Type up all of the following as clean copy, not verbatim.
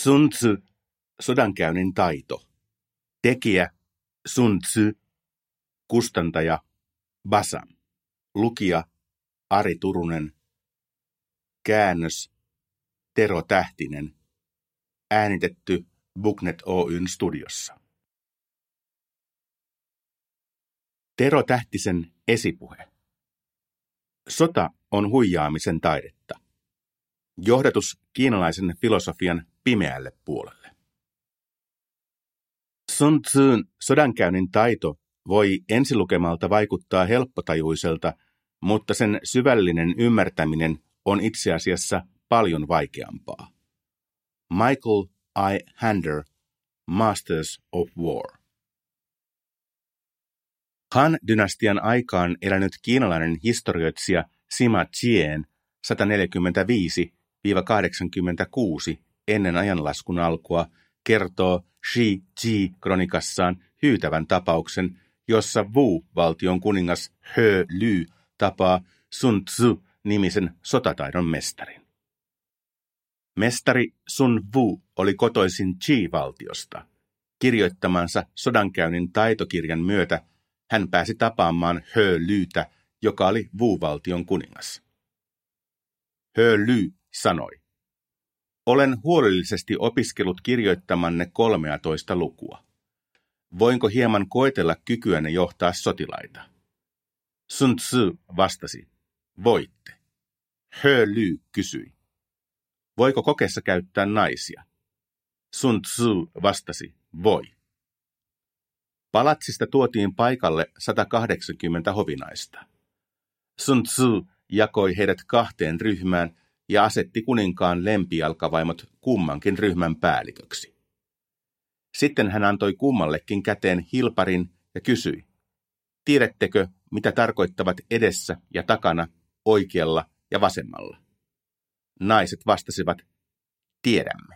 Sun Tzu, sodankäynnin taito. Tekijä Sun Tzu. Kustantaja Basam. Lukija Ari Turunen. Käännös Tero Tähtinen. Äänitetty Booknet Oyn studiossa. Tero Tähtisen esipuhe. Sota on huijaamisen taidetta. Johdatus kiinalaisen filosofian pimeälle puolelle. Sun Tzun sodankäynnin taito voi ensilukemalta vaikuttaa helppotajuiselta, mutta sen syvällinen ymmärtäminen on itse asiassa paljon vaikeampaa. Michael I. Hander, Masters of War. Han-dynastian aikaan elänyt kiinalainen historioitsija Sima Qian 145–86 ennen ajanlaskun alkua kertoo Shi Ji-kronikassaan hyytävän tapauksen, jossa Wu-valtion kuningas He Lü tapaa Sun Tzu-nimisen sotataidon mestarin. Mestari Sun Wu oli kotoisin Qi-valtiosta. Kirjoittamansa sodankäynnin taitokirjan myötä hän pääsi tapaamaan He Lütä, joka oli Wu-valtion kuningas. He Lü sanoi: "Olen huolellisesti opiskellut kirjoittamanne 13 lukua. Voinko hieman koetella kykyänne johtaa sotilaita?" Sun Tzu vastasi: "Voitte." He Lü kysyi: "Voiko kokeessa käyttää naisia?" Sun Tzu vastasi: "Voi." Palatsista tuotiin paikalle 180 hovinaista. Sun Tzu jakoi heidät 2 ryhmään ja asetti kuninkaan lempijalkavaimot kummankin ryhmän päälliköksi. Sitten hän antoi kummallekin käteen hilparin ja kysyi: "Tiedättekö, mitä tarkoittavat edessä ja takana, oikealla ja vasemmalla?" Naiset vastasivat: "Tiedämme."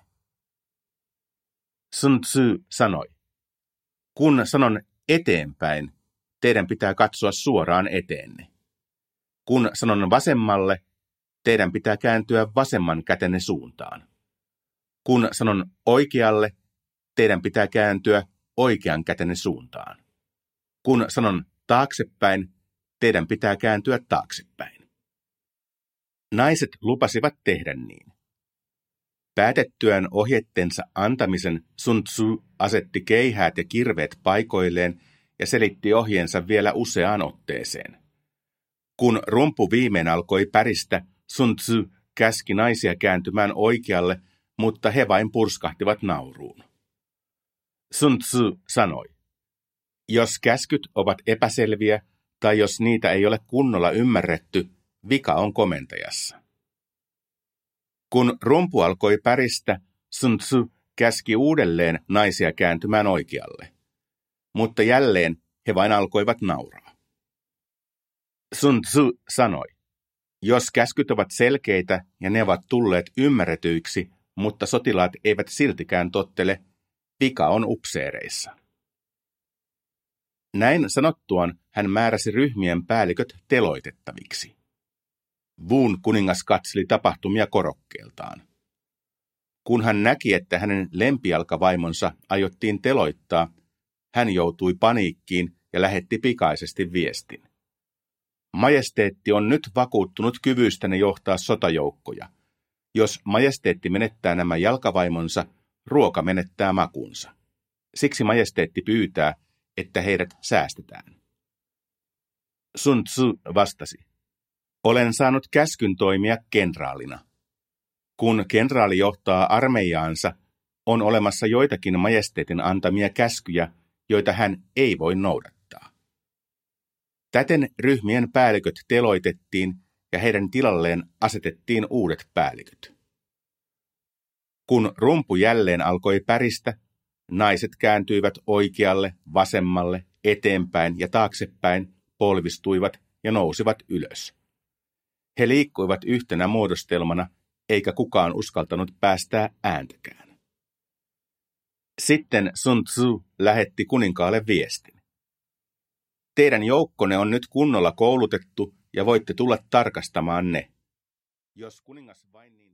Sun Tzu sanoi: "Kun sanon eteenpäin, teidän pitää katsoa suoraan eteenne. Kun sanon vasemmalle, teidän pitää kääntyä vasemman kätenne suuntaan. Kun sanon oikealle, teidän pitää kääntyä oikean kätenne suuntaan. Kun sanon taaksepäin, teidän pitää kääntyä taaksepäin." Naiset lupasivat tehdä niin. Päätettyään ohjettensa antamisen Sun Tzu asetti keihäät ja kirveet paikoilleen ja selitti ohjeensa vielä useaan otteeseen. Kun rumpu viimein alkoi päristä, Sun Tzu käski naisia kääntymään oikealle, mutta he vain purskahtivat nauruun. Sun Tzu sanoi: "Jos käskyt ovat epäselviä tai jos niitä ei ole kunnolla ymmärretty, vika on komentajassa." Kun rumpu alkoi päristä, Sun Tzu käski uudelleen naisia kääntymään oikealle. Mutta jälleen he vain alkoivat nauraa. Sun Tzu sanoi: "Jos käskyt ovat selkeitä ja ne ovat tulleet ymmärretyiksi, mutta sotilaat eivät siltikään tottele, vika on upseereissa." Näin sanottuaan hän määräsi ryhmien päälliköt teloitettaviksi. Wun kuningas katseli tapahtumia korokkeeltaan. Kun hän näki, että hänen lempijalkavaimonsa aiottiin teloittaa, hän joutui paniikkiin ja lähetti pikaisesti viestin: "Majesteetti on nyt vakuuttunut kyvystäni johtaa sotajoukkoja. Jos majesteetti menettää nämä jalkavaimonsa, ruoka menettää makunsa. Siksi majesteetti pyytää, että heidät säästetään." Sun Tzu vastasi: "Olen saanut käskyn toimia kenraalina. Kun kenraali johtaa armeijaansa, on olemassa joitakin majesteetin antamia käskyjä, joita hän ei voi noudattaa." Täten ryhmien päälliköt teloitettiin ja heidän tilalleen asetettiin uudet päälliköt. Kun rumpu jälleen alkoi päristä, naiset kääntyivät oikealle, vasemmalle, eteenpäin ja taaksepäin, polvistuivat ja nousivat ylös. He liikkuivat yhtenä muodostelmana, eikä kukaan uskaltanut päästää ääntäkään. Sitten Sun Tzu lähetti kuninkaalle viestin: "Teidän joukkonne on nyt kunnolla koulutettu ja voitte tulla tarkastamaan ne." Jos kuningas vain